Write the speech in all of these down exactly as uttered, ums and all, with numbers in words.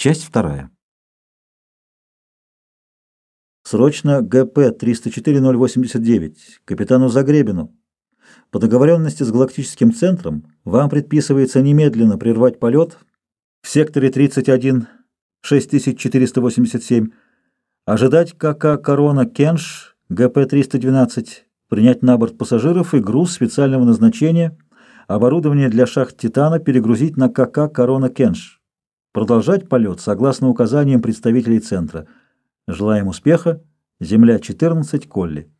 Часть вторая. Срочно ГП триста четыре ноль восемьдесят девять, капитану Загребину. По договоренности с Галактическим центром вам предписывается немедленно прервать полет в секторе тридцать один шесть тысяч четыреста восемьдесят семь, ожидать КК «Корона Кенш» ГП триста двенадцать, принять на борт пассажиров и груз специального назначения, оборудование для шахт «Титана» перегрузить на КК «Корона Кенш». Продолжать полет согласно указаниям представителей центра. Желаем успеха. Земля четырнадцать, Колли.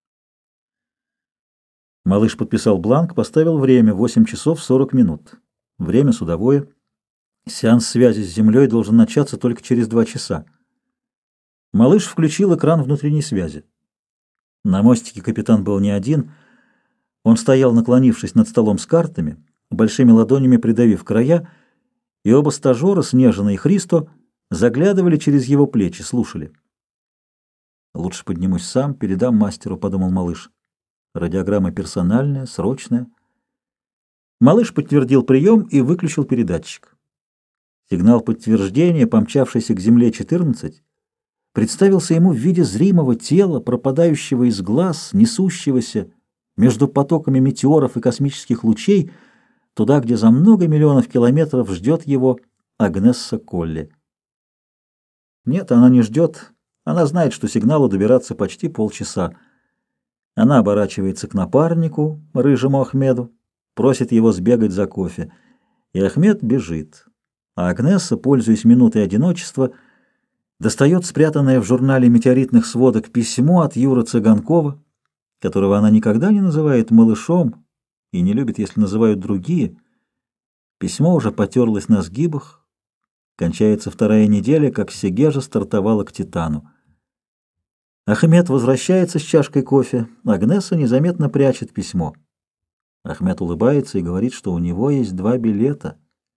Малыш подписал бланк, поставил время восемь часов сорок минут. Время судовое. Сеанс связи с Землей должен начаться только через два часа. Малыш включил экран внутренней связи. На мостике капитан был не один. Он стоял, наклонившись над столом с картами, большими ладонями придавив края, и оба стажера, Снежина и Христо, заглядывали через его плечи, слушали. «Лучше поднимусь сам, передам мастеру», — подумал малыш. Радиограмма персональная, срочная. Малыш подтвердил прием и выключил передатчик. Сигнал подтверждения, помчавшийся к Земле четырнадцать, представился ему в виде зримого тела, пропадающего из глаз, несущегося между потоками метеоров и космических лучей, туда, где за много миллионов километров ждет его Агнесса Колли. Нет, она не ждет. Она знает, что сигналу добираться почти полчаса. Она оборачивается к напарнику, рыжему Ахмеду, просит его сбегать за кофе. И Ахмед бежит. А Агнесса, пользуясь минутой одиночества, достает спрятанное в журнале метеоритных сводок письмо от Юры Цыганкова, которого она никогда не называет малышом и не любит, если называют другие. Письмо уже потерлось на сгибах. Кончается вторая неделя, как Сегежа стартовала к Титану. Ахмед возвращается с чашкой кофе. Агнесса незаметно прячет письмо. Ахмед улыбается и говорит, что у него есть два билета.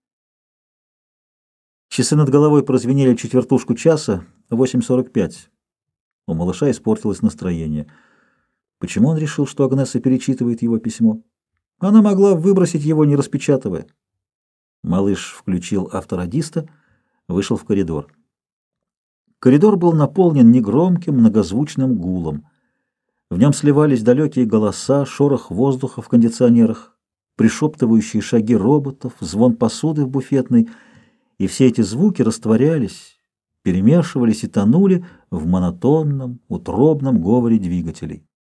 Часы над головой прозвенели четвертушку часа, восемь сорок пять. У малыша испортилось настроение. Почему он решил, что Агнесса перечитывает его письмо? Она могла выбросить его, не распечатывая. Малыш включил авторадиста, вышел в коридор. Коридор был наполнен негромким, многозвучным гулом. В нем сливались далекие голоса, шорох воздуха в кондиционерах, пришептывающие шаги роботов, звон посуды в буфетной, и все эти звуки растворялись, перемешивались и тонули в монотонном, утробном говоре двигателей.